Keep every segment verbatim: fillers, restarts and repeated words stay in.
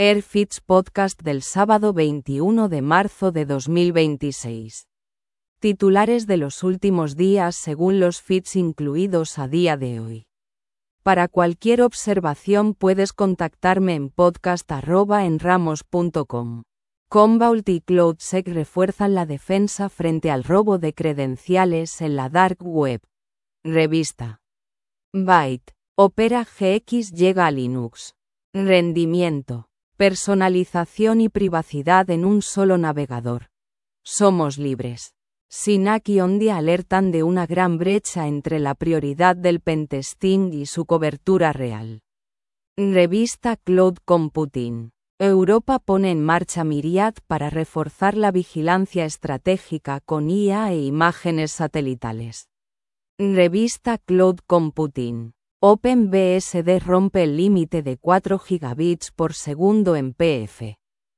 Airfits Podcast del sábado veintiuno de marzo de dos mil veintiséis. Titulares de los últimos días según los feeds incluidos a día de hoy. Para cualquier observación puedes contactarme en podcast arroba enramos punto com. Commvault y CloudSec refuerzan la defensa frente al robo de credenciales en la Dark Web. Revista. Byte. Opera G X llega a Linux. Rendimiento, personalización y privacidad en un solo navegador. Somos libres. Synack y Ondia alertan de una gran brecha entre la prioridad del pentesting y su cobertura real. Revista Cloud Computing. Europa pone en marcha Myriad para reforzar la vigilancia estratégica con I A e imágenes satelitales. Revista Cloud Computing. OpenBSD rompe el límite de cuatro gigabits por segundo en P F.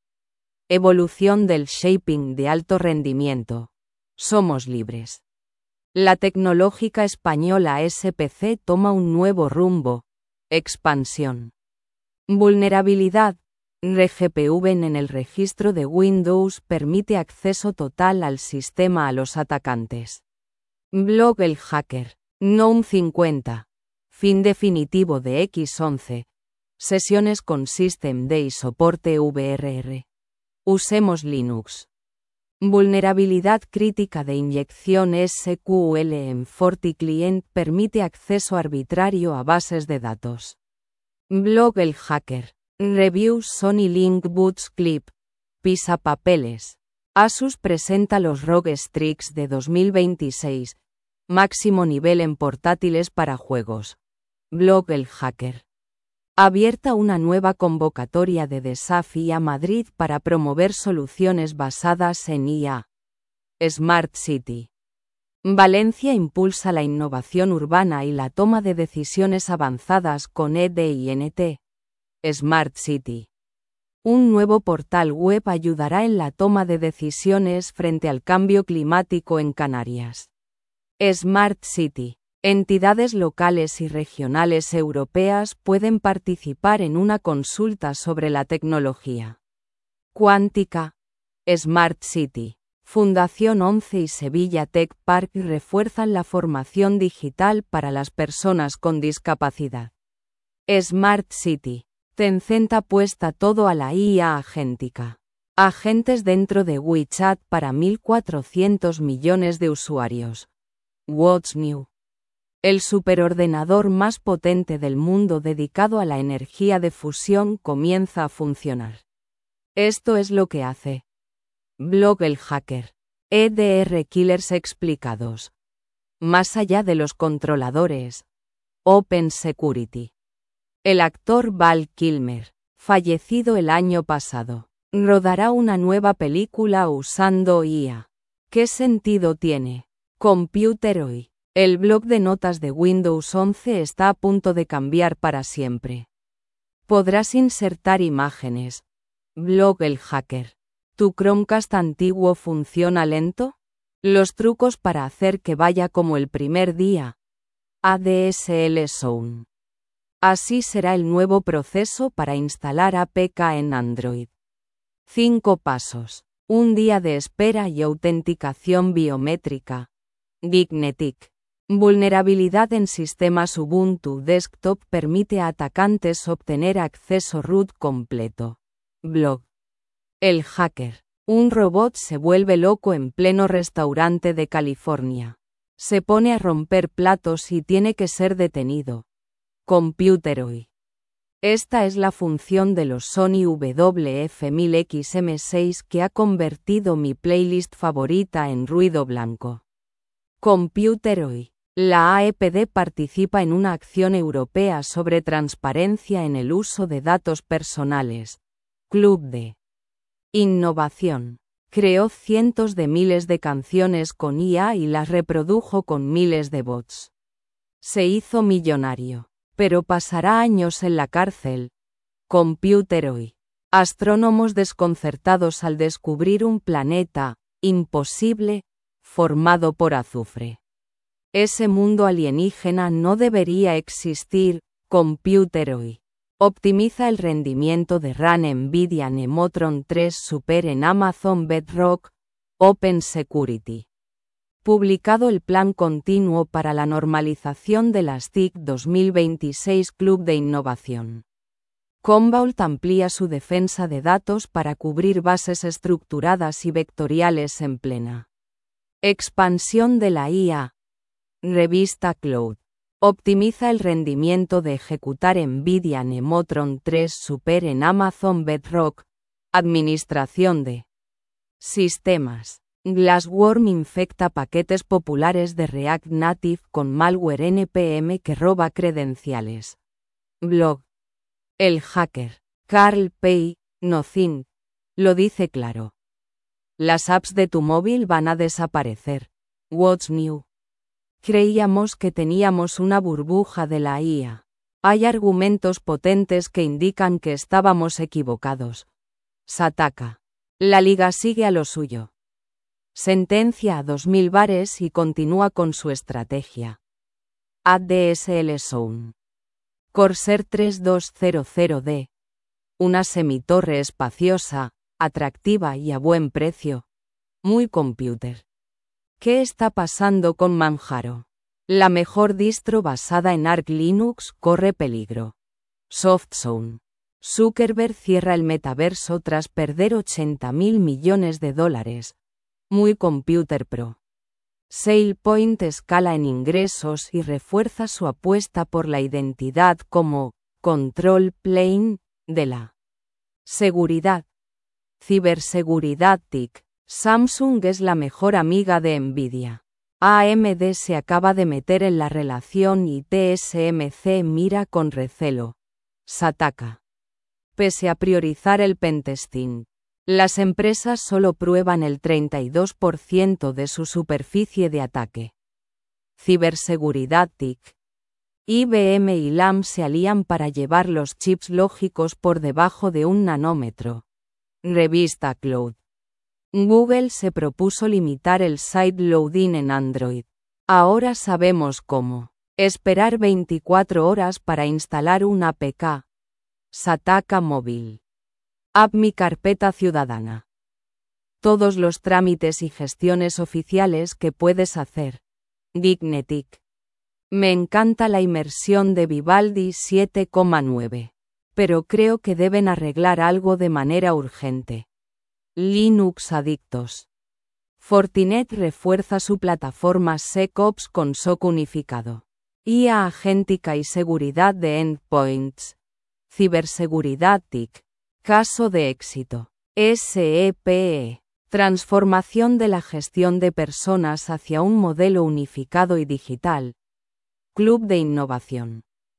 Evolución del shaping de alto rendimiento. Somos libres. La tecnológica española S P C toma un nuevo rumbo. Expansión. Vulnerabilidad. RGPV en el registro de Windows permite acceso total al sistema a los atacantes. Blog El Hacker. GNOME cincuenta. Fin definitivo de X once. Sesiones con Systemd y soporte V R R. Usemos Linux. Vulnerabilidad crítica de inyección S Q L en FortiClient permite acceso arbitrario a bases de datos. Blog El Hacker. Review Sony Link Boots Clip. Pisapapeles. Asus presenta los R O G Strix de dos mil veintiséis. Máximo nivel en portátiles para juegos. Blog El Hacker. Abierta una nueva convocatoria de Desafía Madrid para promover soluciones basadas en I A. Smart City. Valencia impulsa la innovación urbana y la toma de decisiones avanzadas con E D I N T. Smart City. Un nuevo portal web ayudará en la toma de decisiones frente al cambio climático en Canarias. Smart City. Entidades locales y regionales europeas pueden participar en una consulta sobre la tecnología cuántica. Smart City. Fundación once y Sevilla Tech Park refuerzan la formación digital para las personas con discapacidad. Smart City. Tencent apuesta todo a la I A agéntica. Agentes dentro de WeChat para mil cuatrocientos millones de usuarios. What's New. El superordenador más potente del mundo dedicado a la energía de fusión comienza a funcionar. Esto es lo que hace. Blog El Hacker. E D R Killers explicados. Más allá de los controladores. Open Security. El actor Val Kilmer, fallecido el año pasado, rodará una nueva película usando I A. ¿Qué sentido tiene? Computeroid. El blog de notas de Windows once está a punto de cambiar para siempre. Podrás insertar imágenes. Blog El Hacker. ¿Tu Chromecast antiguo funciona lento? Los trucos para hacer que vaya como el primer día. A D S L Zone. Así será el nuevo proceso para instalar A P K en Android. cinco pasos. Un día de espera y autenticación biométrica. Dignetic. Vulnerabilidad en sistemas Ubuntu Desktop permite a atacantes obtener acceso root completo. Blog. El Hacker. Un robot se vuelve loco en pleno restaurante de California. Se pone a romper platos y tiene que ser detenido. Computeroid. Esta es la función de los Sony W F mil X M seis que ha convertido mi playlist favorita en ruido blanco. Computeroid. La A E P D participa en una acción europea sobre transparencia en el uso de datos personales. Club de Innovación. Creó cientos de miles de canciones con I A y las reprodujo con miles de bots. Se hizo millonario. Pero pasará años en la cárcel. Computeroid. Astrónomos desconcertados al descubrir un planeta, imposible, formado por azufre. Ese mundo alienígena no debería existir. Computeroid. Optimiza el rendimiento de RAM NVIDIA Nemotron tres Super en Amazon Bedrock, Open Security. Publicado el Plan Continuo para la Normalización de las T I C dos mil veintiséis Club de Innovación. Commvault amplía su defensa de datos para cubrir bases estructuradas y vectoriales en plena expansión de la I A. Revista Cloud. Optimiza el rendimiento de ejecutar NVIDIA Nemotron tres Super en Amazon Bedrock. Administración de sistemas. Glassworm infecta paquetes populares de React Native con malware N P M que roba credenciales. Blog. El hacker, Carl Pei, Nocin, lo dice claro. Las apps de tu móvil van a desaparecer. What's new? Creíamos que teníamos una burbuja de la I A. Hay argumentos potentes que indican que estábamos equivocados. Sataka. La liga sigue a lo suyo. Sentencia a dos mil bares y continúa con su estrategia. A D S L Zone. Corsair treinta y dos cero D. Una semitorre espaciosa, atractiva y a buen precio. Muy computer. ¿Qué está pasando con Manjaro? La mejor distro basada en Arch Linux corre peligro. SoftZone. Zuckerberg cierra el metaverso tras perder ochenta mil millones de dólares. Muy Computer Pro. SailPoint escala en ingresos y refuerza su apuesta por la identidad como control plane de la seguridad. Ciberseguridad T I C. Samsung es la mejor amiga de NVIDIA. A M D se acaba de meter en la relación y T S M C mira con recelo. Sataka. Pese a priorizar el pentesting, las empresas solo prueban el treinta y dos por ciento de su superficie de ataque. Ciberseguridad T I C. I B M y Lam se alían para llevar los chips lógicos por debajo de un nanómetro. Revista Cloud. Google se propuso limitar el side loading en Android. Ahora sabemos cómo. Esperar veinticuatro horas para instalar un A P K. Sataka Móvil. App Mi Carpeta Ciudadana. Todos los trámites y gestiones oficiales que puedes hacer. Dignetic. Me encanta la inmersión de Vivaldi siete coma nueve. Pero creo que deben arreglar algo de manera urgente. Linux Adictos. Fortinet refuerza su plataforma SecOps con S O C unificado. I A agéntica y seguridad de endpoints. Ciberseguridad T I C. Caso de éxito. S E P E. Transformación de la gestión de personas hacia un modelo unificado y digital. Club de Innovación.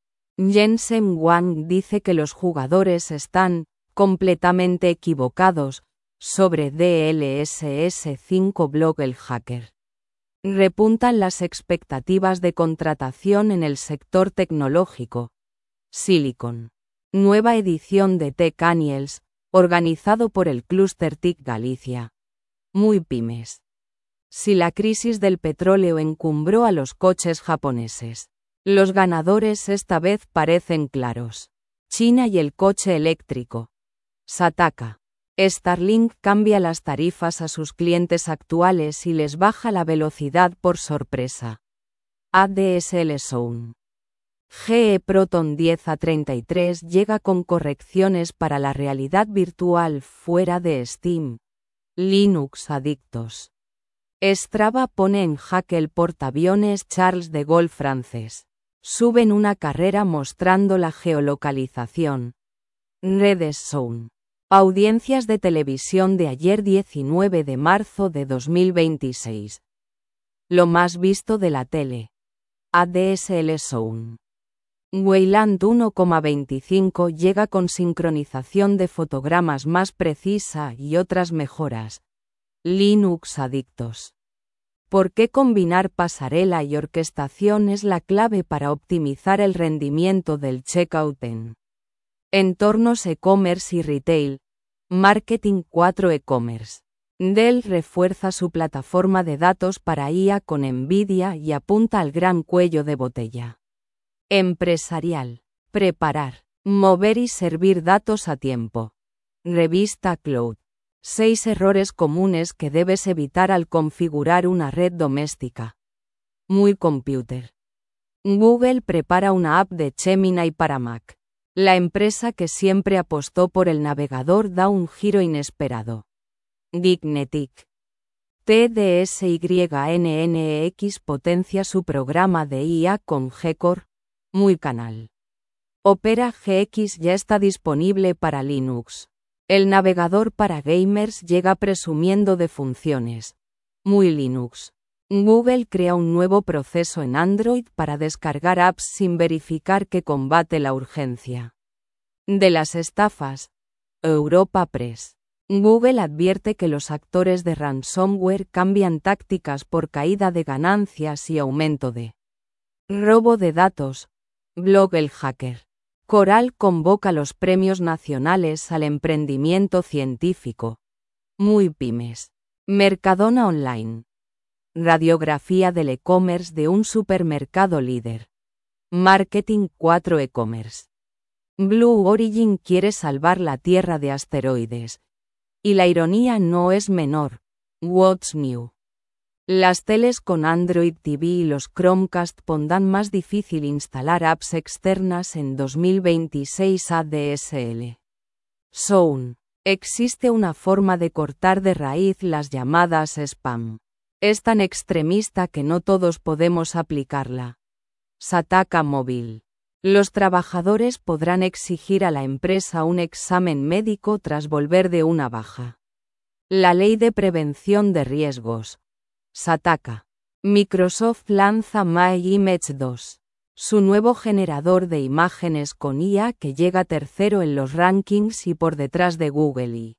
Jensen Huang dice que los jugadores están completamente equivocados sobre D L S S cinco Blog el hacker. Repuntan las expectativas de contratación en el sector tecnológico. Silicon. Nueva edición de Tech Annuals, organizado por el Clúster T I C Galicia. Muy pymes. Si la crisis del petróleo encumbró a los coches japoneses, los ganadores esta vez parecen claros. China y el coche eléctrico. Sataka. Starlink cambia las tarifas a sus clientes actuales y les baja la velocidad por sorpresa. A D S L Zone. G E Proton diez A treinta y tres llega con correcciones para la realidad virtual fuera de Steam. Linux Adictos. Strava pone en jaque el portaaviones Charles de Gaulle francés. Suben una carrera mostrando la geolocalización. Redes Zone. Audiencias de televisión de ayer diecinueve de marzo de dos mil veintiséis. Lo más visto de la tele. A D S L Zone. Wayland uno coma veinticinco llega con sincronización de fotogramas más precisa y otras mejoras. Linux Adictos. ¿Por qué combinar pasarela y orquestación es la clave para optimizar el rendimiento del checkout en entornos e-commerce y retail? Marketing cuatro e-commerce. Dell refuerza su plataforma de datos para I A con NVIDIA y apunta al gran cuello de botella empresarial. Preparar. Mover y servir datos a tiempo. Revista Cloud. seis errores comunes que debes evitar al configurar una red doméstica. Muy Computer. Google prepara una app de Gemini para Mac. La empresa que siempre apostó por el navegador da un giro inesperado. Dignetic. T D S Y N N X potencia su programa de I A con G-Core. Muy Canal. Opera G X ya está disponible para Linux. El navegador para gamers llega presumiendo de funciones. Muy Linux. Google crea un nuevo proceso en Android para descargar apps sin verificar que combate la urgencia. De las estafas. Europa Press. Google advierte que los actores de ransomware cambian tácticas por caída de ganancias y aumento de robo de datos. Blog El Hacker. Coral convoca los premios nacionales al emprendimiento científico. Muy Pymes. Mercadona Online. Radiografía del e-commerce de un supermercado líder. Marketing cuatro e-commerce. Blue Origin quiere salvar la Tierra de asteroides. Y la ironía no es menor. What's New. Las teles con Android T V y los Chromecast pondrán más difícil instalar apps externas en dos mil veintiséis A D S L. Sound. Existe una forma de cortar de raíz las llamadas spam. Es tan extremista que no todos podemos aplicarla. Sataka Móvil. Los trabajadores podrán exigir a la empresa un examen médico tras volver de una baja. La Ley de Prevención de Riesgos. Sataka. Microsoft lanza My Image dos. Su nuevo generador de imágenes con I A que llega tercero en los rankings y por detrás de Google y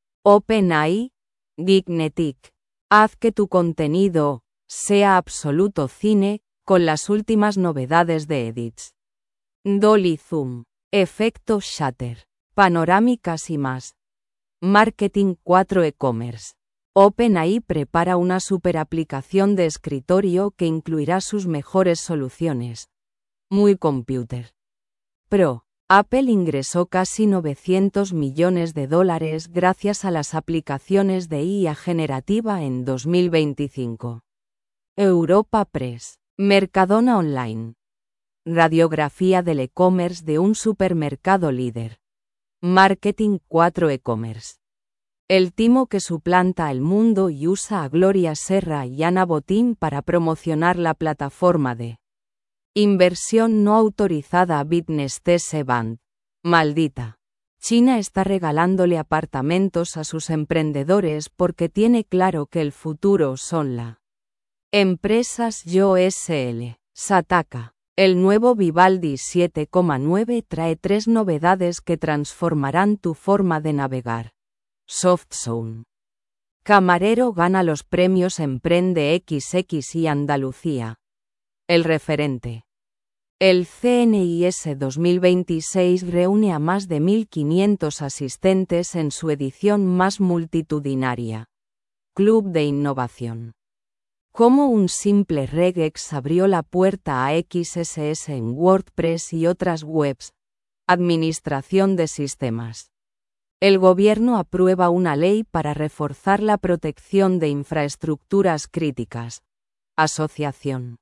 OpenAI. Dignetic. Haz que tu contenido sea absoluto cine, con las últimas novedades de edits. Dolly Zoom. Efecto Shutter. Panorámicas y más. Marketing cuatro e-commerce. OpenAI prepara una superaplicación de escritorio que incluirá sus mejores soluciones. Muy Computer. Pro. Apple ingresó casi novecientos millones de dólares gracias a las aplicaciones de I A generativa en dos mil veinticinco. Europa Press. Mercadona Online. Radiografía del e-commerce de un supermercado líder. Marketing cuatro e-commerce. El timo que suplanta el mundo y usa a Gloria Serra y Ana Botín para promocionar la plataforma de inversión no autorizada Business Test Band. Maldita. China está regalándole apartamentos a sus emprendedores porque tiene claro que el futuro son la empresas Yo S L. Sataka. El nuevo Vivaldi siete coma nueve trae tres novedades que transformarán tu forma de navegar. SoftZone. Camarero gana los premios Emprende equis equis y Andalucía. El referente. El C N I S dos mil veintiséis reúne a más de mil quinientos asistentes en su edición más multitudinaria. Club de Innovación. Cómo un simple regex abrió la puerta a X S S en WordPress y otras webs. Administración de sistemas. El gobierno aprueba una ley para reforzar la protección de infraestructuras críticas. Asociación.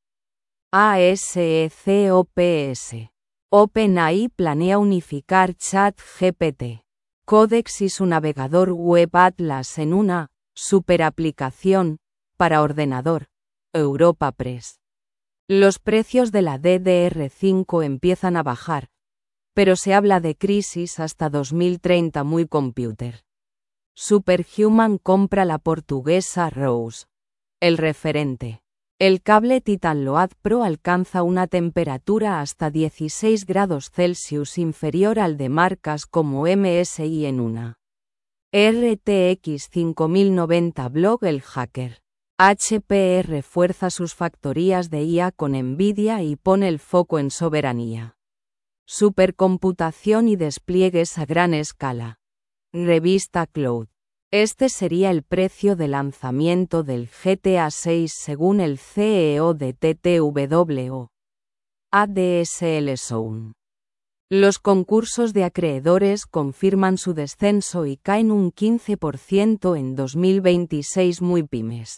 ASECOPS. OpenAI planea unificar ChatGPT, Codex y su navegador web Atlas en una superaplicación para ordenador. Europa Press. Los precios de la D D R cinco empiezan a bajar, pero se habla de crisis hasta dos mil treinta. Muy Computer. Superhuman compra la portuguesa Rose. El referente. El cable Titanload Pro alcanza una temperatura hasta dieciséis grados Celsius inferior al de marcas como M S I en una R T X cinco mil noventa. Blog El Hacker. H P refuerza sus factorías de I A con Nvidia y pone el foco en soberanía. Supercomputación y despliegues a gran escala. Revista Cloud. Este sería el precio de lanzamiento del G T A seis según el C E O de T T W O. A D S L Sound. Los concursos de acreedores confirman su descenso y caen un quince por ciento en dos mil veintiséis. Muy pymes.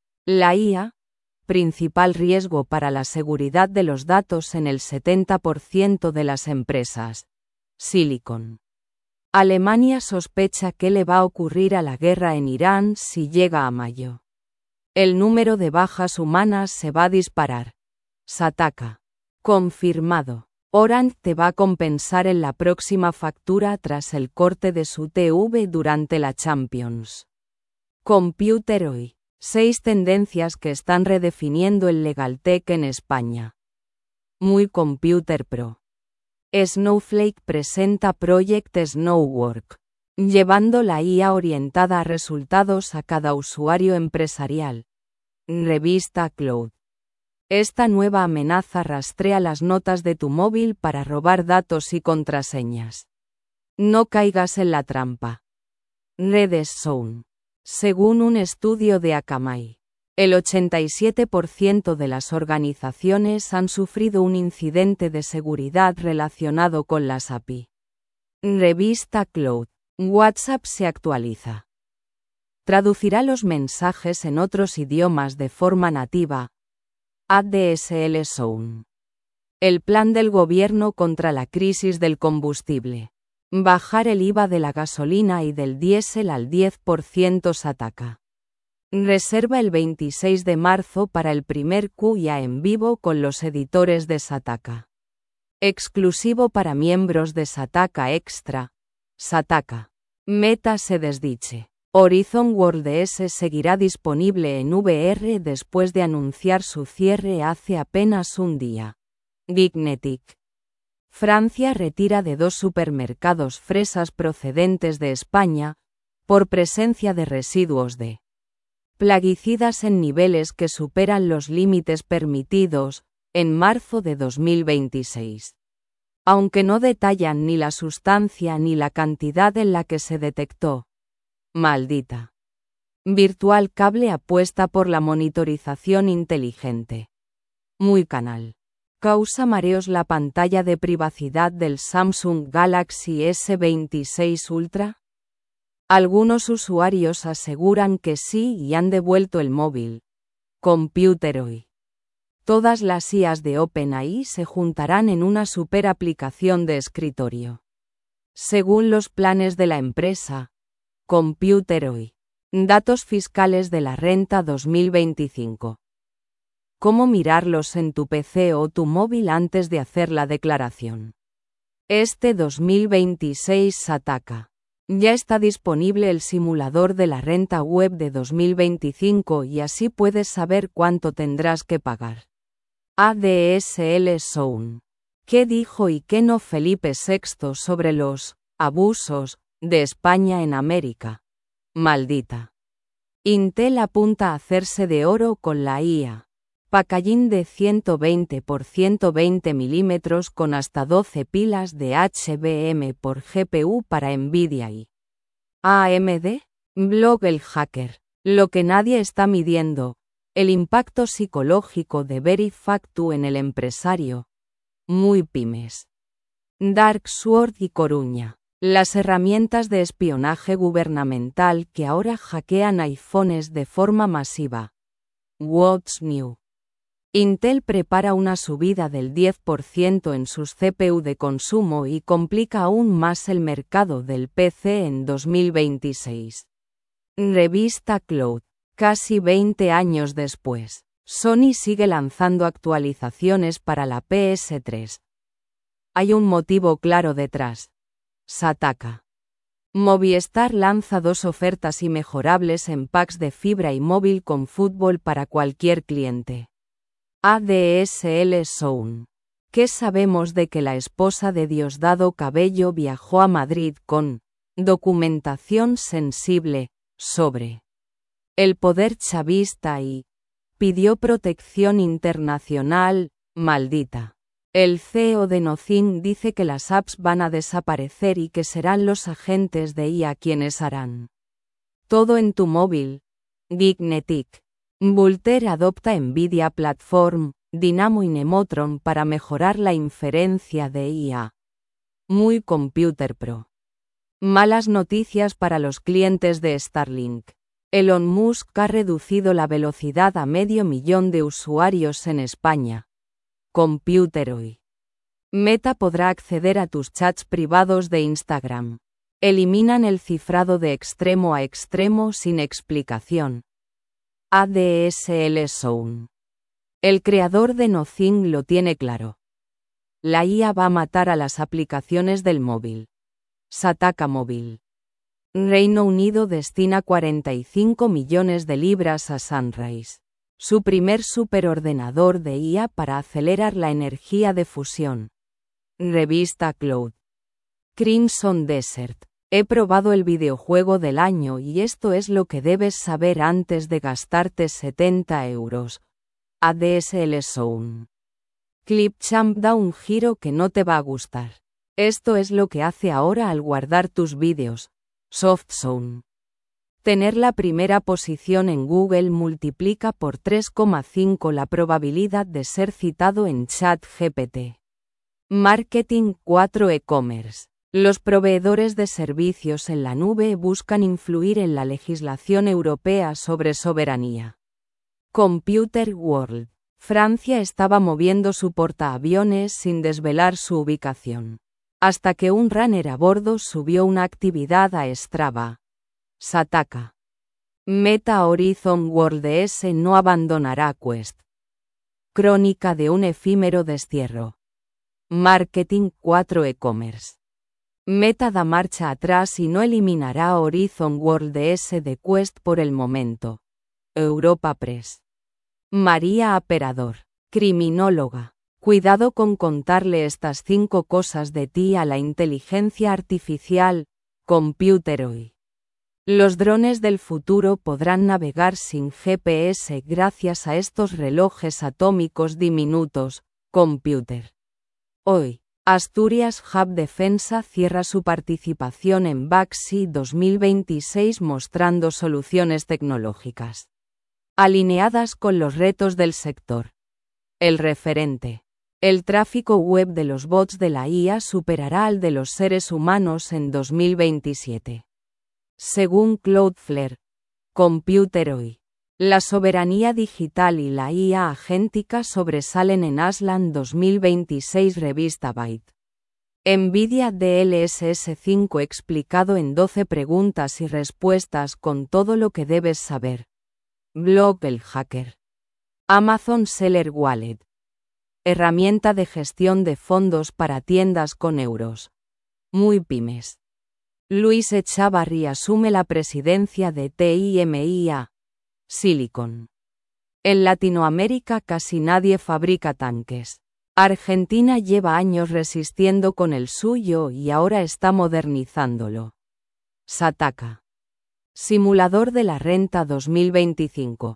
La I A, principal riesgo para la seguridad de los datos en el setenta por ciento de las empresas. Silicon. Alemania sospecha qué le va a ocurrir a la guerra en Irán si llega a mayo. El número de bajas humanas se va a disparar. Sataka. Confirmado. Orange te va a compensar en la próxima factura tras el corte de su T V durante la Champions. Computer hoy. Seis tendencias que están redefiniendo el LegalTech en España. Muy Computer Pro. Snowflake presenta Project Snowwork, llevando la I A orientada a resultados a cada usuario empresarial. Revista Cloud. Esta nueva amenaza rastrea las notas de tu móvil para robar datos y contraseñas. No caigas en la trampa. Redes Zone. Según un estudio de Akamai, el ochenta y siete por ciento de las organizaciones han sufrido un incidente de seguridad relacionado con las A P I. Revista Cloud. WhatsApp se actualiza. Traducirá los mensajes en otros idiomas de forma nativa. A D S L Zone. El plan del gobierno contra la crisis del combustible. Bajar el I V A de la gasolina y del diésel al diez por ciento. Sataka. Reserva el veintiséis de marzo para el primer Q y A en vivo con los editores de Sataka. Exclusivo para miembros de Sataka Extra. Sataka. Meta se desdice. Horizon World S seguirá disponible en V R después de anunciar su cierre hace apenas un día. Gignetic. Francia retira de dos supermercados fresas procedentes de España, por presencia de residuos de plaguicidas en niveles que superan los límites permitidos, en marzo de dos mil veintiséis. Aunque no detallan ni la sustancia ni la cantidad en la que se detectó. Maldita. Virtual Cable apuesta por la monitorización inteligente. Muy canal. Causa mareos la pantalla de privacidad del Samsung Galaxy S veintiséis Ultra. Algunos usuarios aseguran que sí y han devuelto el móvil. Computer hoy. Todas las I As de OpenAI se juntarán en una super aplicación de escritorio. Según los planes de la empresa. Computer hoy. Datos fiscales de la renta dos mil veinticinco. ¿Cómo mirarlos en tu P C o tu móvil antes de hacer la declaración? Este dos mil veintiséis Sataka. Ya está disponible el simulador de la renta web de dos mil veinticinco y así puedes saber cuánto tendrás que pagar. A D S L Zone. ¿Qué dijo y qué no Felipe sexto sobre los abusos de España en América? Maldita. Intel apunta a hacerse de oro con la I A. Packaging de ciento veinte por ciento veinte milímetros con hasta doce pilas de H B M por G P U para Nvidia y A M D. Blog El Hacker. Lo que nadie está midiendo. El impacto psicológico de Verifactu en el empresario. Muy pymes. Dark Sword y Coruña. Las herramientas de espionaje gubernamental que ahora hackean iPhones de forma masiva. What's new? Intel prepara una subida del diez por ciento en sus C P U de consumo y complica aún más el mercado del P C en dos mil veintiséis. Revista Cloud. Casi veinte años después, Sony sigue lanzando actualizaciones para la P S tres. Hay un motivo claro detrás. Sataka. Movistar lanza dos ofertas inmejorables en packs de fibra y móvil con fútbol para cualquier cliente. A D S L Zone. ¿Qué sabemos de que la esposa de Diosdado Cabello viajó a Madrid con documentación sensible sobre el poder chavista y pidió protección internacional? Maldita. El C E O de Nocin dice que las apps van a desaparecer y que serán los agentes de I A quienes harán todo en tu móvil. Gignetic. Vultr adopta Nvidia Platform, Dynamo y Nemotron para mejorar la inferencia de I A. Muy Computer Pro. Malas noticias para los clientes de Starlink. Elon Musk ha reducido la velocidad a medio millón de usuarios en España. Computer Hoy. Meta podrá acceder a tus chats privados de Instagram. Eliminan el cifrado de extremo a extremo sin explicación. A D S L Zone. El creador de Nothing lo tiene claro. La I A va a matar a las aplicaciones del móvil. Sataka Móvil. Reino Unido destina cuarenta y cinco millones de libras a Sunrise, su primer superordenador de I A para acelerar la energía de fusión. Revista Cloud. Crimson Desert. He probado el videojuego del año y esto es lo que debes saber antes de gastarte setenta euros. A D S L Zone. Clipchamp da un giro que no te va a gustar. Esto es lo que hace ahora al guardar tus vídeos. SoftZone. Tener la primera posición en Google multiplica por tres coma cinco la probabilidad de ser citado en ChatGPT. Marketing cuatro E-commerce. Los proveedores de servicios en la nube buscan influir en la legislación europea sobre soberanía. Computer World. Francia estaba moviendo su portaaviones sin desvelar su ubicación, hasta que un runner a bordo subió una actividad a Strava. Sataka. Meta Horizon World S no abandonará Quest. Crónica de un efímero destierro. Marketing cuatro E-commerce. Meta da marcha atrás y no eliminará Horizon World S de Quest por el momento. Europa Press. María Aperador. Criminóloga. Cuidado con contarle estas cinco cosas de ti a la inteligencia artificial. Computer Hoy. Los drones del futuro podrán navegar sin G P S gracias a estos relojes atómicos diminutos. Computer Hoy. Asturias Hub Defensa cierra su participación en Baxi dos mil veintiséis mostrando soluciones tecnológicas alineadas con los retos del sector. El referente. El tráfico web de los bots de la I A superará al de los seres humanos en dos mil veintisiete. Según Cloudflare. Computer Hoy. La soberanía digital y la I A agéntica sobresalen en Aslan dos mil veintiséis Revista Byte. NVIDIA D L S S cinco explicado en doce preguntas y respuestas con todo lo que debes saber. Blog El Hacker. Amazon Seller Wallet. Herramienta de gestión de fondos para tiendas con euros. Muy pymes. Luis Echavarri asume la presidencia de TIMIA. Silicon. En Latinoamérica casi nadie fabrica tanques. Argentina lleva años resistiendo con el suyo y ahora está modernizándolo. Sataka. Simulador de la renta dos mil veinticinco.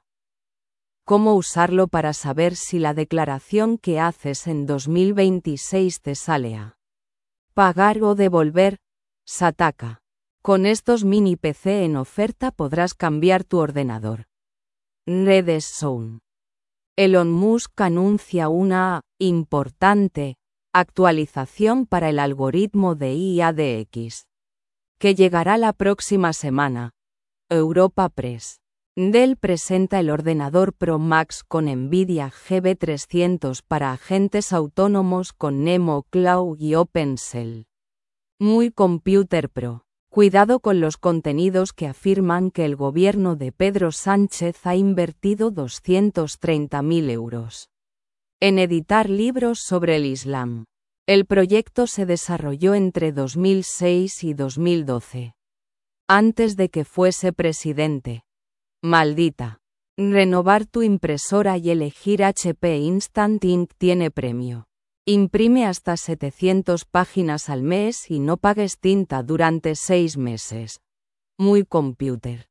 ¿Cómo usarlo para saber si la declaración que haces en dos mil veintiséis te sale a pagar o devolver? Sataka. Con estos mini P C en oferta podrás cambiar tu ordenador. Redes Zone. Elon Musk anuncia una importante actualización para el algoritmo de I A de X, que llegará la próxima semana. Europa Press. Dell presenta el ordenador Pro Max con NVIDIA G B trescientos para agentes autónomos con Nemo Cloud y OpenCell. Muy Computer Pro. Cuidado con los contenidos que afirman que el gobierno de Pedro Sánchez ha invertido doscientos treinta mil euros en editar libros sobre el Islam. El proyecto se desarrolló entre dos mil seis y dos mil doce. Antes de que fuese presidente. Maldita. Renovar tu impresora y elegir H P Instant Ink tiene premio. Imprime hasta setecientas páginas al mes y no pagues tinta durante seis meses. Muy Computer.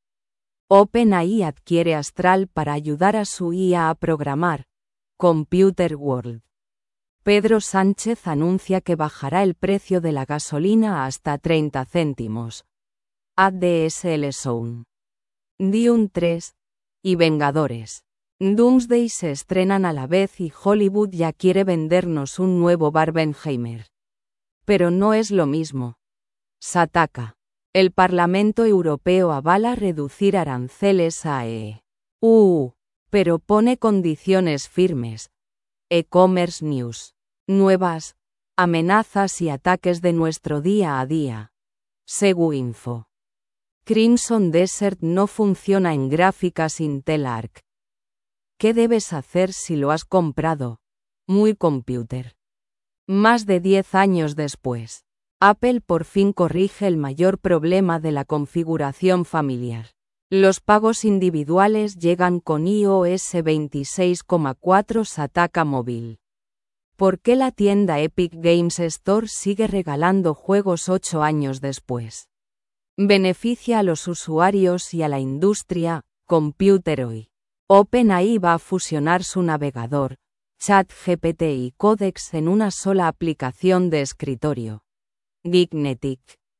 OpenAI adquiere Astral para ayudar a su I A a programar. Computer World. Pedro Sánchez anuncia que bajará el precio de la gasolina hasta treinta céntimos. A D S L Zone. Dune tres. Y Vengadores. Doomsday se estrenan a la vez y Hollywood ya quiere vendernos un nuevo Barbenheimer. Pero no es lo mismo. Sataka. El Parlamento Europeo avala reducir aranceles a E U, pero pone condiciones firmes. E-Commerce News. Nuevas amenazas y ataques de nuestro día a día. Seguinfo. Crimson Desert no funciona en gráficas Intel Arc. ¿Qué debes hacer si lo has comprado? Muy computer. Más de diez años después, Apple por fin corrige el mayor problema de la configuración familiar. Los pagos individuales llegan con i O S veintiséis punto cuatro Sataka móvil. ¿Por qué la tienda Epic Games Store sigue regalando juegos ocho años después? Beneficia a los usuarios y a la industria. Computer hoy. OpenAI va a fusionar su navegador, ChatGPT y Codex en una sola aplicación de escritorio. Geeknetic.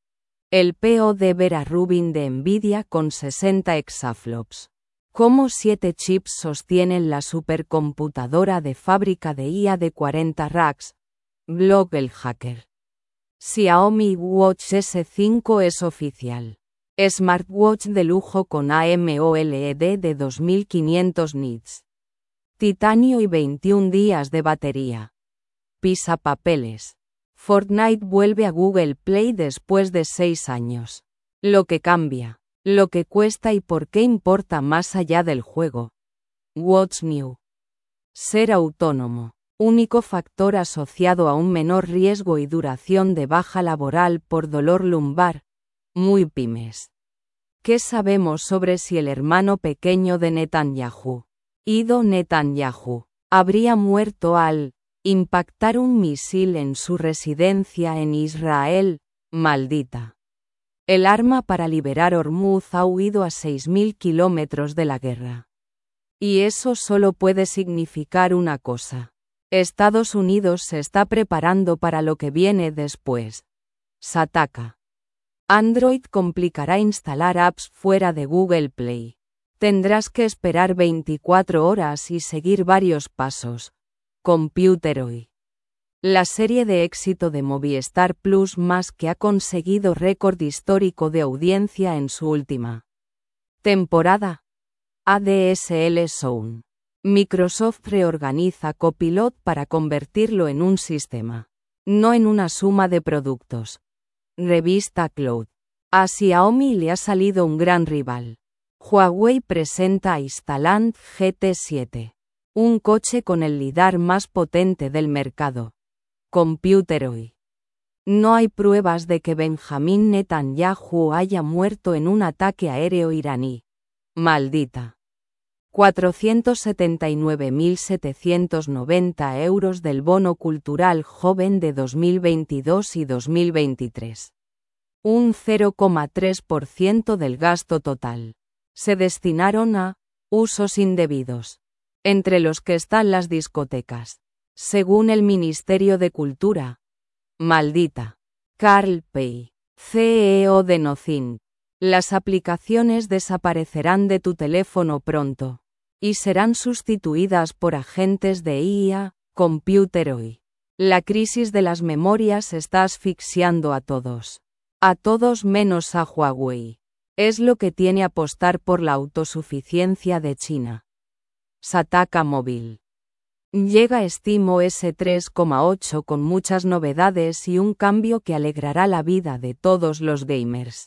El P O de Vera Rubin de Nvidia con sesenta exaflops. ¿Cómo siete chips sostienen la supercomputadora de fábrica de I A de cuarenta racks? Blog El Hacker. Xiaomi Watch S cinco es oficial. Smartwatch de lujo con AMOLED de dos mil quinientos nits. Titanio y veintiún días de batería. Pisapapeles. Fortnite vuelve a Google Play después de seis años. Lo que cambia, lo que cuesta y por qué importa más allá del juego. What's new? Ser autónomo. Único factor asociado a un menor riesgo y duración de baja laboral por dolor lumbar. Muy pymes. ¿Qué sabemos sobre si el hermano pequeño de Netanyahu, Ido Netanyahu, habría muerto al impactar un misil en su residencia en Israel? Maldita. El arma para liberar Hormuz ha huido a seis mil kilómetros de la guerra. Y eso solo puede significar una cosa. Estados Unidos se está preparando para lo que viene después. Sataka. Android complicará instalar apps fuera de Google Play. Tendrás que esperar veinticuatro horas y seguir varios pasos. Computer hoy. La serie de éxito de Movistar Plus más que ha conseguido récord histórico de audiencia en su última temporada. A D S L Zone. Microsoft reorganiza Copilot para convertirlo en un sistema, no en una suma de productos. Revista Cloud. A Xiaomi le ha salido un gran rival. Huawei presenta Stellant G T siete. Un coche con el lidar más potente del mercado. Computer hoy. No hay pruebas de que Benjamin Netanyahu haya muerto en un ataque aéreo iraní. Maldita. cuatrocientos setenta y nueve mil setecientos noventa euros del bono cultural joven de dos mil veintidós y dos mil veintitrés. Un cero coma tres por ciento del gasto total. Se destinaron a usos indebidos, entre los que están las discotecas. Según el Ministerio de Cultura. Maldita. Carl Pei, C E O de Nothing. Las aplicaciones desaparecerán de tu teléfono pronto. Y serán sustituidas por agentes de I A. Computer hoy. La crisis de las memorias está asfixiando a todos. A todos menos a Huawei. Es lo que tiene apostar por la autosuficiencia de China. Sataka móvil. Llega SteamOS tres punto ocho con muchas novedades y un cambio que alegrará la vida de todos los gamers.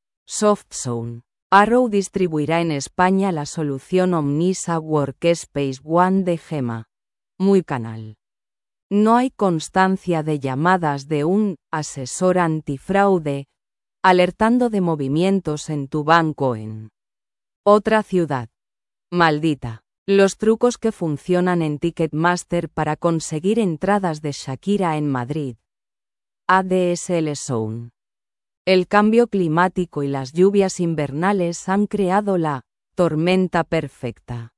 SoftZone. Arrow distribuirá en España la solución Omnisa Workspace ONE de Gema. Muy canal. No hay constancia de llamadas de un asesor antifraude, alertando de movimientos en tu banco en otra ciudad. Maldita. Los trucos que funcionan en Ticketmaster para conseguir entradas de Shakira en Madrid. A D S L Zone. El cambio climático y las lluvias invernales han creado la tormenta perfecta.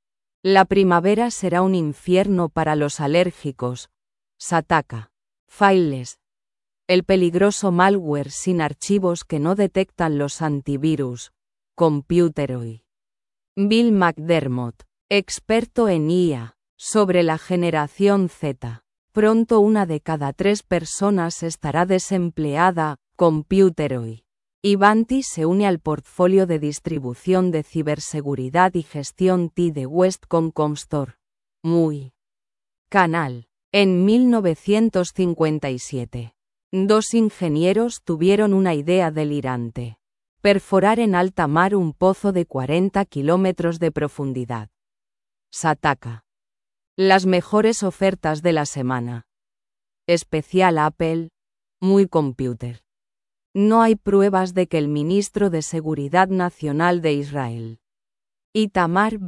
La primavera será un infierno para los alérgicos. Sataka. Files. El peligroso malware sin archivos que no detectan los antivirus. Computer hoy. Bill McDermott, experto en I A, sobre la generación Z. Pronto una de cada tres personas estará desempleada. Computeroy. Ivanti se une al portfolio de distribución de ciberseguridad y gestión T de Westcon Comstor. Muy. Canal. En mil novecientos cincuenta y siete. Dos ingenieros tuvieron una idea delirante. Perforar en alta mar un pozo de cuarenta kilómetros de profundidad. Sataka. Las mejores ofertas de la semana. Especial Apple. Muy Computer. No hay pruebas de que el ministro de Seguridad Nacional de Israel, Itamar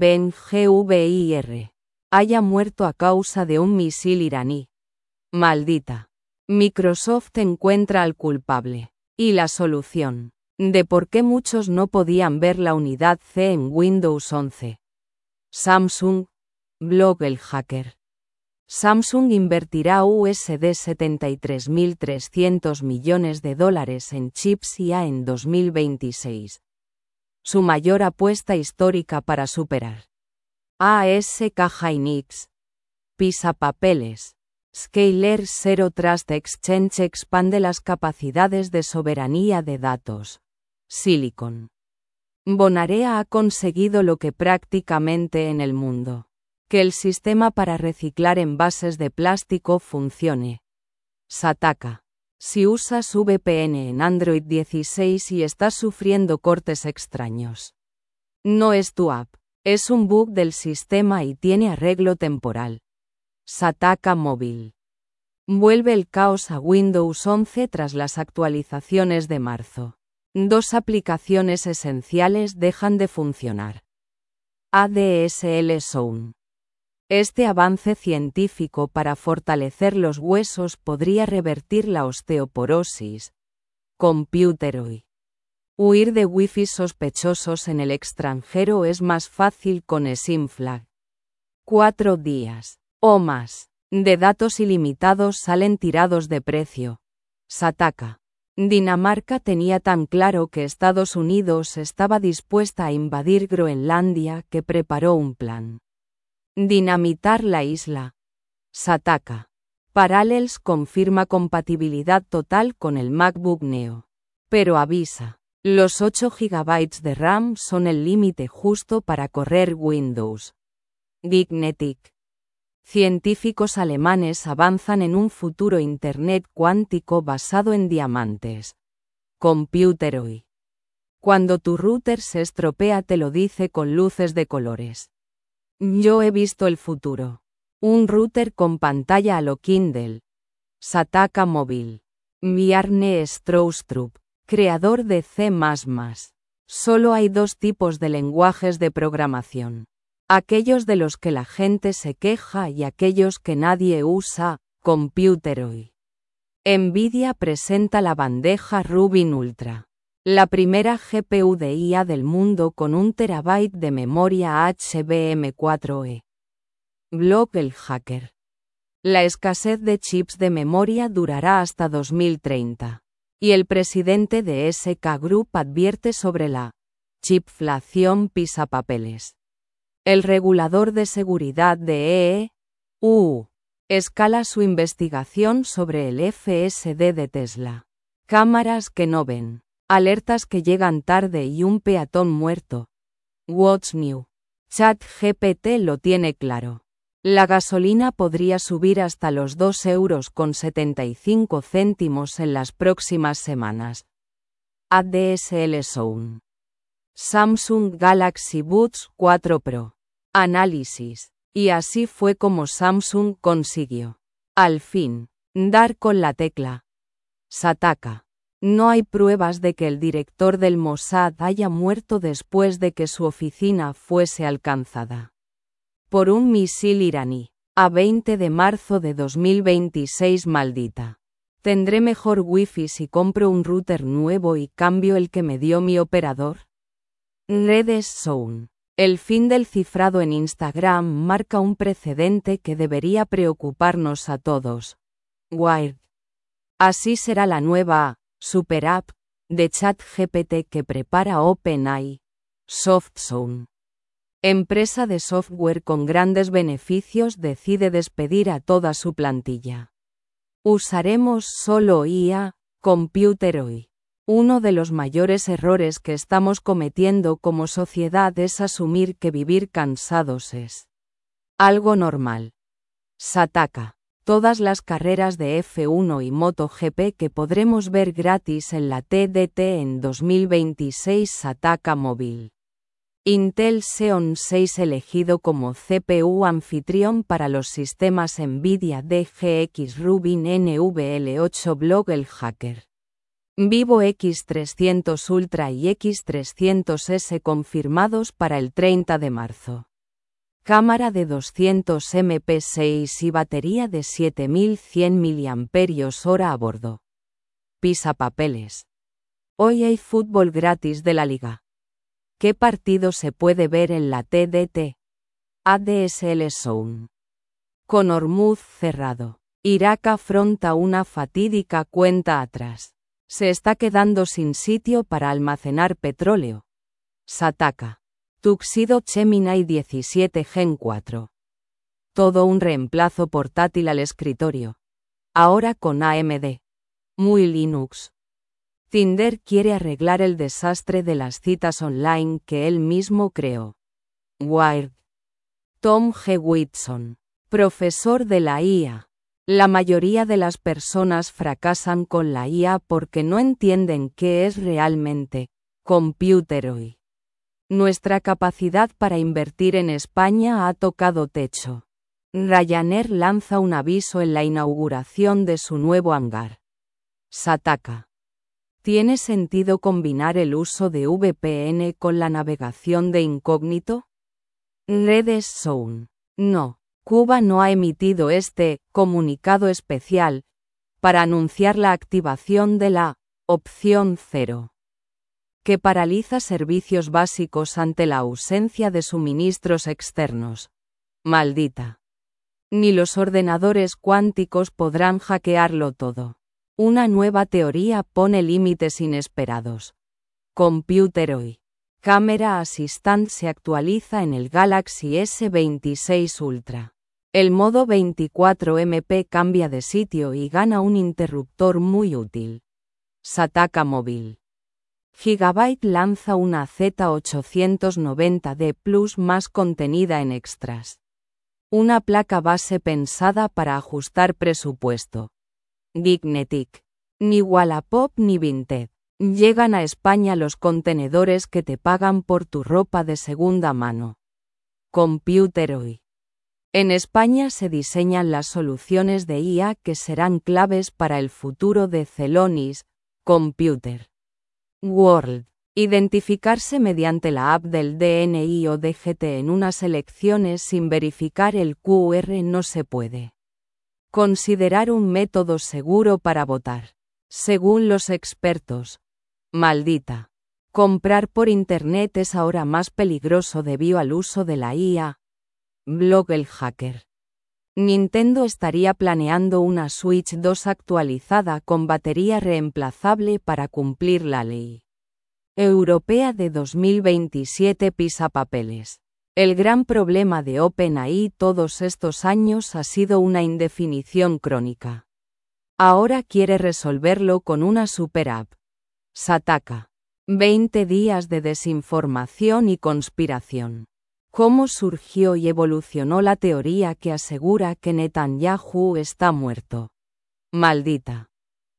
Ben-Gvir, haya muerto a causa de un misil iraní. Maldita. Microsoft encuentra al culpable. Y la solución de por qué muchos no podían ver la unidad C en Windows once. Samsung. Blog El Hacker. Samsung invertirá U S D setenta y tres mil trescientos millones de dólares en chips I A en dos mil veintiséis. Su mayor apuesta histórica para superar A S K Hynix. Pisapapeles. Scaler Zero Trust Exchange expande las capacidades de soberanía de datos. Silicon. Bonarea ha conseguido lo que prácticamente en el mundo. Que el sistema para reciclar envases de plástico funcione. Sataka. Si usas V P N en Android dieciséis y estás sufriendo cortes extraños. No es tu app, es un bug del sistema y tiene arreglo temporal. Sataka Móvil. Vuelve el caos a Windows once tras las actualizaciones de marzo. Dos aplicaciones esenciales dejan de funcionar. A D S L Zone. Este avance científico para fortalecer los huesos podría revertir la osteoporosis. Computeroy. Huir de wifi sospechosos en el extranjero es más fácil con eSIM-Flag. Cuatro días o más de datos ilimitados salen tirados de precio. Sataka. Dinamarca tenía tan claro que Estados Unidos estaba dispuesta a invadir Groenlandia que preparó un plan. Dinamitar la isla. Sataka. Parallels confirma compatibilidad total con el MacBook Neo. Pero avisa, los ocho gigabytes de RAM son el límite justo para correr Windows. Geeknetic. Científicos alemanes avanzan en un futuro Internet cuántico basado en diamantes. Computeroy. Cuando tu router se estropea te lo dice con luces de colores. Yo he visto el futuro. Un router con pantalla a lo Kindle. Sataka Móvil. Bjarne Stroustrup, creador de C más más. Solo hay dos tipos de lenguajes de programación. Aquellos de los que la gente se queja y aquellos que nadie usa. Computeroy. Nvidia presenta la bandeja Rubin Ultra. La primera G P U de I A del mundo con un terabyte de memoria H B M cuatro E. Blog El Hacker. La escasez de chips de memoria durará hasta dos mil treinta. Y el presidente de S K Group advierte sobre la chipflación pisapapeles. El regulador de seguridad de E U escala su investigación sobre el F S D de Tesla. Cámaras que no ven. Alertas que llegan tarde y un peatón muerto. What's new? ChatGPT lo tiene claro. La gasolina podría subir hasta los dos euros con setenta y cinco céntimos en las próximas semanas. A D S L Zone. Samsung Galaxy Buds cuatro Pro. Análisis. Y así fue como Samsung consiguió, al fin, dar con la tecla. Sataka. No hay pruebas de que el director del Mossad haya muerto después de que su oficina fuese alcanzada por un misil iraní. A veinte de marzo de dos mil veintiséis. Maldita. ¿Tendré mejor wifi si compro un router nuevo y cambio el que me dio mi operador? Redes Zone. El fin del cifrado en Instagram marca un precedente que debería preocuparnos a todos. Wired. Así será la nueva super app de ChatGPT que prepara OpenAI. SoftZone. Empresa de software con grandes beneficios decide despedir a toda su plantilla. Usaremos solo I A, computer hoy. Uno de los mayores errores que estamos cometiendo como sociedad es asumir que vivir cansados es algo normal. Sataka. Todas las carreras de F uno y MotoGP que podremos ver gratis en la T D T en dos mil veintiséis. Sataka Móvil. Intel Xeon seis elegido como C P U anfitrión para los sistemas Nvidia D G X Rubin N V L ocho Blog el Hacker. Vivo X trescientos Ultra y X trescientos S confirmados para el treinta de marzo. Cámara de doscientos megapíxeles seis y batería de siete mil cien miliamperios hora a bordo. Pisapapeles. Hoy hay fútbol gratis de la liga. ¿Qué partido se puede ver en la T D T? A D S L Zone. Con Hormuz cerrado, Irak afronta una fatídica cuenta atrás. Se está quedando sin sitio para almacenar petróleo. Sataka. Tuxedo Gemini diecisiete Gen cuatro. Todo un reemplazo portátil al escritorio. Ahora con A M D. Muy Linux. Tinder quiere arreglar el desastre de las citas online que él mismo creó. Wired. Tom G. Whitson. Profesor de la I A. La mayoría de las personas fracasan con la I A porque no entienden qué es realmente computer hoy. Nuestra capacidad para invertir en España ha tocado techo. Ryanair lanza un aviso en la inauguración de su nuevo hangar. Sataka. ¿Tiene sentido combinar el uso de V P N con la navegación de incógnito? Redes Zone. No, Cuba no ha emitido este comunicado especial para anunciar la activación de la opción cero, que paraliza servicios básicos ante la ausencia de suministros externos. Maldita. Ni los ordenadores cuánticos podrán hackearlo todo. Una nueva teoría pone límites inesperados. Computer hoy. Cámara Assistant se actualiza en el Galaxy S veintiséis Ultra. El modo veinticuatro megapíxeles cambia de sitio y gana un interruptor muy útil. Sataka Móvil. Gigabyte lanza una Z ochocientos noventa D Plus más contenida en extras. Una placa base pensada para ajustar presupuesto. Geeknetic. Ni Wallapop ni Vinted. Llegan a España los contenedores que te pagan por tu ropa de segunda mano. Computer hoy. En España se diseñan las soluciones de I A que serán claves para el futuro de Celonis, Computer World. Identificarse mediante la app del D N I o D G T en unas elecciones sin verificar el Q R no se puede considerar un método seguro para votar. Según los expertos. Maldita. Comprar por internet es ahora más peligroso debido al uso de la I A. Blog el Hacker. Nintendo estaría planeando una Switch dos actualizada con batería reemplazable para cumplir la ley europea de dos mil veintisiete. Pisapapeles. El gran problema de OpenAI todos estos años ha sido una indefinición crónica. Ahora quiere resolverlo con una super app. Sataka. veinte días de desinformación y conspiración. ¿Cómo surgió y evolucionó la teoría que asegura que Netanyahu está muerto? Maldita.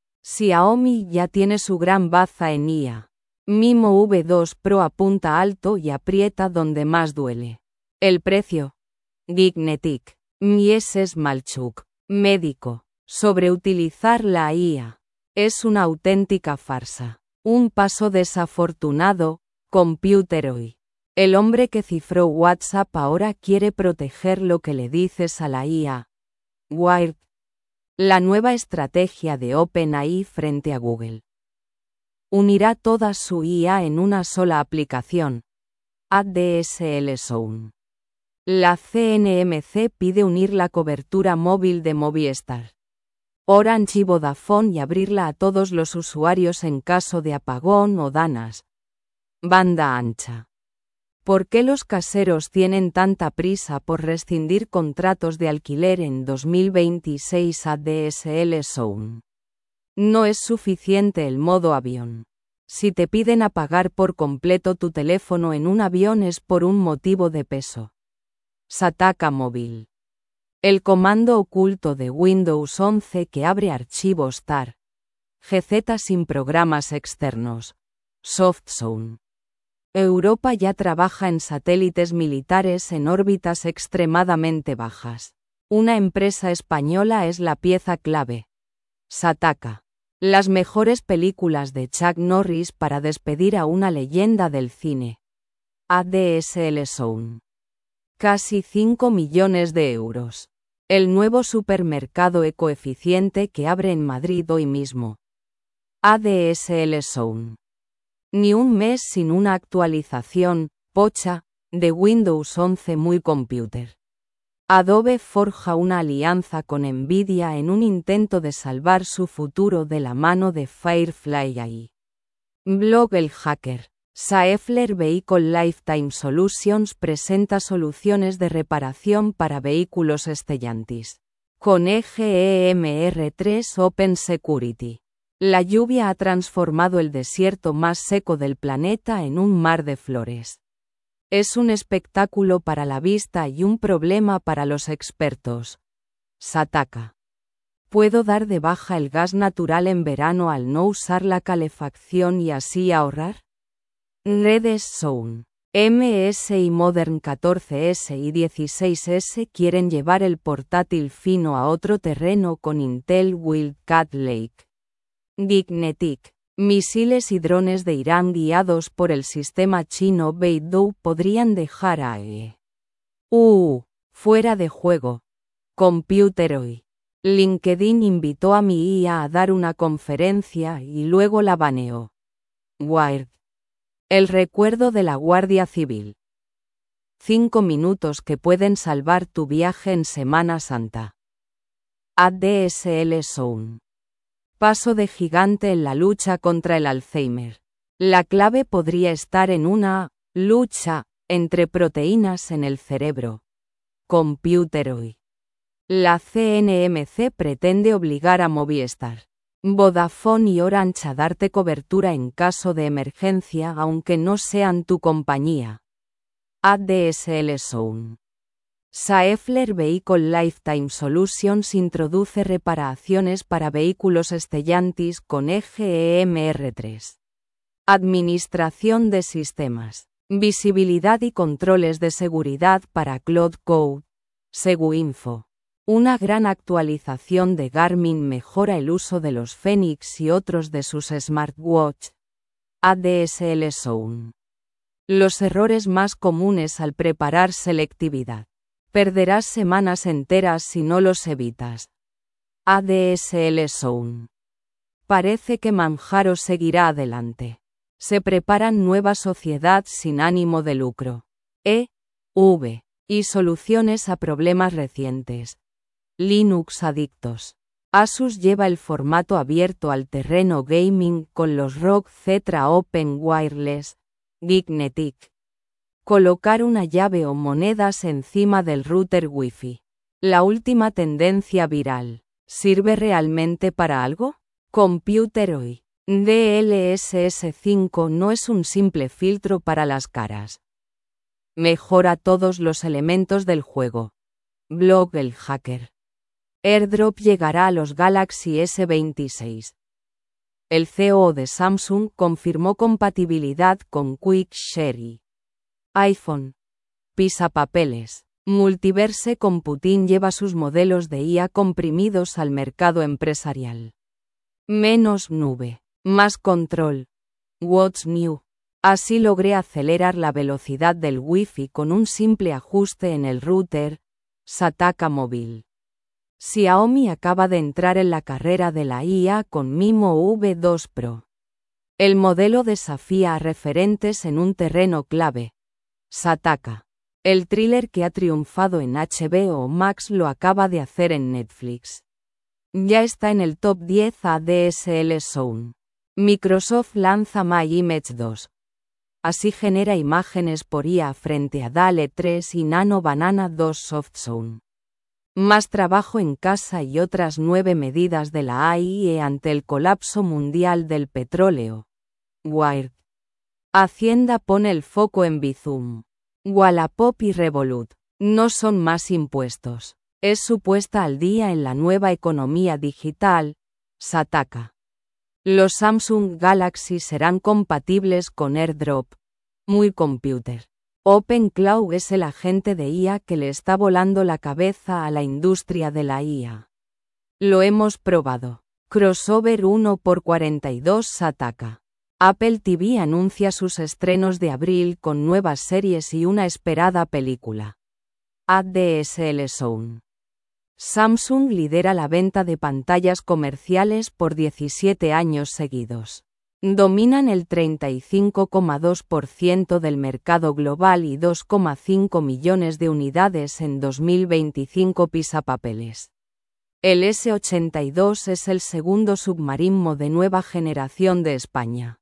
Xiaomi ya tiene su gran baza en I A. Mimo V dos Pro apunta alto y aprieta donde más duele. El precio. Geeknetic. Mieses Malchuk. Médico. Sobre utilizar la I A. Es una auténtica farsa. Un paso desafortunado. Computer hoy. El hombre que cifró WhatsApp ahora quiere proteger lo que le dices a la I A. Wired. La nueva estrategia de OpenAI frente a Google. Unirá toda su I A en una sola aplicación. A D S L Zone. La C N M C pide unir la cobertura móvil de Movistar, Orange y Vodafone y abrirla a todos los usuarios en caso de apagón o daños. Banda ancha. ¿Por qué los caseros tienen tanta prisa por rescindir contratos de alquiler en dos mil veintiséis? A D S L Zone. No es suficiente el modo avión. Si te piden apagar por completo tu teléfono en un avión es por un motivo de peso. Sataka Móvil. El comando oculto de Windows once que abre archivos T A R. G Z sin programas externos. SoftZone. Europa ya trabaja en satélites militares en órbitas extremadamente bajas. Una empresa española es la pieza clave. Sataka. Las mejores películas de Chuck Norris para despedir a una leyenda del cine. A D S L Zone. Casi cinco millones de euros. El nuevo supermercado ecoeficiente que abre en Madrid hoy mismo. A D S L Zone. Ni un mes sin una actualización, pocha, de Windows once muy computer. Adobe forja una alianza con Nvidia en un intento de salvar su futuro de la mano de Firefly A I. Blog El Hacker. Saefler Vehicle Lifetime Solutions presenta soluciones de reparación para vehículos estellantes. Con E G E M R tres Open Security. La lluvia ha transformado el desierto más seco del planeta en un mar de flores. Es un espectáculo para la vista y un problema para los expertos. Sataka. ¿Puedo dar de baja el gas natural en verano al no usar la calefacción y así ahorrar? Redes Zone. M S I Modern catorce S y dieciséis S quieren llevar el portátil fino a otro terreno con Intel Wildcat Lake. Gignetic. Misiles y drones de Irán guiados por el sistema chino Beidou podrían dejar a E U fuera de juego. Computer hoy. LinkedIn invitó a mi I A a dar una conferencia y luego la baneó. Wired. El recuerdo de la Guardia Civil. Cinco minutos que pueden salvar tu viaje en Semana Santa. A D S L Zone. Paso de gigante en la lucha contra el Alzheimer. La clave podría estar en una lucha entre proteínas en el cerebro. Computer hoy. La C N M C pretende obligar a Movistar, Vodafone y Orange a darte cobertura en caso de emergencia aunque no sean tu compañía. A D S L Zone. Saefler Vehicle Lifetime Solutions introduce reparaciones para vehículos estellantes con E G E M R tres. Administración de sistemas, visibilidad y controles de seguridad para Cloud Code. Seguinfo. Una gran actualización de Garmin mejora el uso de los Fenix y otros de sus smartwatch. A D S L Zone. Los errores más comunes al preparar selectividad. Perderás semanas enteras si no los evitas. A D S L Zone. Parece que Manjaro seguirá adelante. Se preparan nueva sociedad sin ánimo de lucro. E V y soluciones a problemas recientes. Linux adictos. Asus lleva el formato abierto al terreno gaming con los R O G Zetra Open Wireless. Gignetic. Colocar una llave o monedas encima del router Wi-Fi. La última tendencia viral. ¿Sirve realmente para algo? Computer hoy. D L S S cinco no es un simple filtro para las caras. Mejora todos los elementos del juego. Blog El Hacker. AirDrop llegará a los Galaxy S veintiséis. El C E O de Samsung confirmó compatibilidad con QuickShare. iPhone. Pisapapeles. Multiverse Computing lleva sus modelos de I A comprimidos al mercado empresarial. Menos nube. Más control. What's new? Así logré acelerar la velocidad del Wi-Fi con un simple ajuste en el router. Sataka Móvil. Xiaomi acaba de entrar en la carrera de la I A con Mimo V dos Pro. El modelo desafía a referentes en un terreno clave. Sataka. El thriller que ha triunfado en H B O Max lo acaba de hacer en Netflix. Ya está en el top diez A D S L Zone. Microsoft lanza My Image dos. Así genera imágenes por I A frente a D A L L-E tres y Nano Banana dos Softsound. Más trabajo en casa y otras nueve medidas de la A I E ante el colapso mundial del petróleo. Wired. Hacienda pone el foco en Bizum. Wallapop y Revolut. No son más impuestos. Es su puesta al día en la nueva economía digital. Sataka. Los Samsung Galaxy serán compatibles con AirDrop. Muy computer. OpenCloud es el agente de I A que le está volando la cabeza a la industria de la I A. Lo hemos probado. Crossover uno por cuarenta y dos Sataka. Apple T V anuncia sus estrenos de abril con nuevas series y una esperada película. A D S L Sound. Samsung lidera la venta de pantallas comerciales por diecisiete años seguidos. Dominan el treinta y cinco coma dos por ciento del mercado global y dos coma cinco millones de unidades en dos mil veinticinco pisapapeles. El ese ochenta y dos es el segundo submarino de nueva generación de España.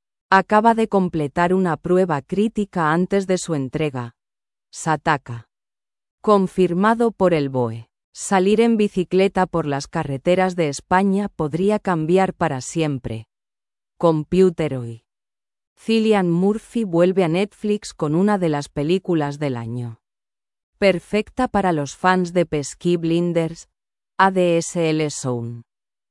Acaba de completar una prueba crítica antes de su entrega. Sataka. Confirmado por el B O E. Salir en bicicleta por las carreteras de España podría cambiar para siempre. Computer hoy. Cillian Murphy vuelve a Netflix con una de las películas del año. Perfecta para los fans de Peaky Blinders. A D S L Sound.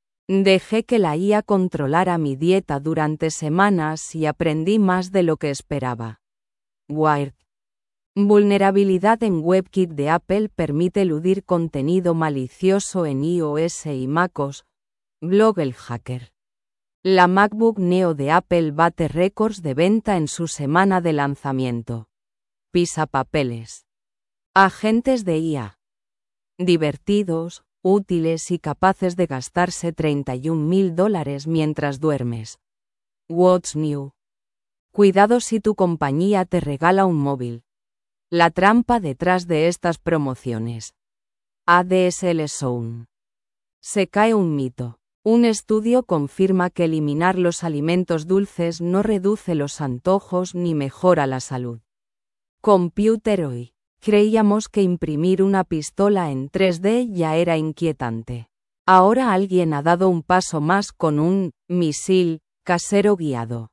Dejé que la I A controlara mi dieta durante semanas y aprendí más de lo que esperaba. Wired. Vulnerabilidad en WebKit de Apple permite eludir contenido malicioso en iOS y MacOS. Blog el hacker. La MacBook Neo de Apple bate récords de venta en su semana de lanzamiento. Pisapapeles. Agentes de I A. Divertidos, útiles y capaces de gastarse treinta y un mil dólares mientras duermes. What's new? Cuidado si tu compañía te regala un móvil. La trampa detrás de estas promociones. A D S L Sound. Se cae un mito. Un estudio confirma que eliminar los alimentos dulces no reduce los antojos ni mejora la salud. Computer hoy. Creíamos que imprimir una pistola en tres D ya era inquietante. Ahora alguien ha dado un paso más con un misil casero guiado.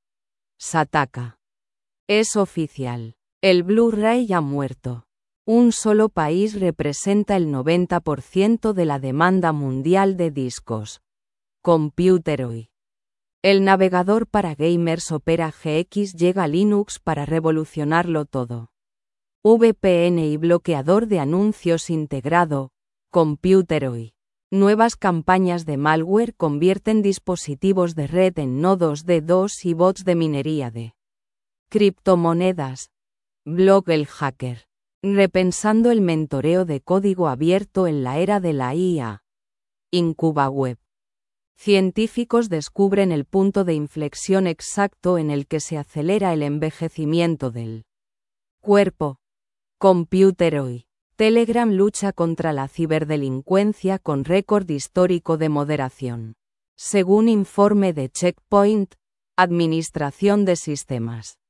Sataka. Es oficial. El Blu-ray ha muerto. Un solo país representa el noventa por ciento de la demanda mundial de discos. Computer hoy. El navegador para gamers Opera G X llega a Linux para revolucionarlo todo. V P N y bloqueador de anuncios integrado. Computer hoy. Nuevas campañas de malware convierten dispositivos de red en nodos D dos y bots de minería de criptomonedas. Blog el hacker. Repensando el mentoreo de código abierto en la era de la I A. IncubaWeb. Científicos descubren el punto de inflexión exacto en el que se acelera el envejecimiento del cuerpo. Computer hoy. Telegram lucha contra la ciberdelincuencia con récord histórico de moderación. Según informe de Checkpoint, Administración de Sistemas.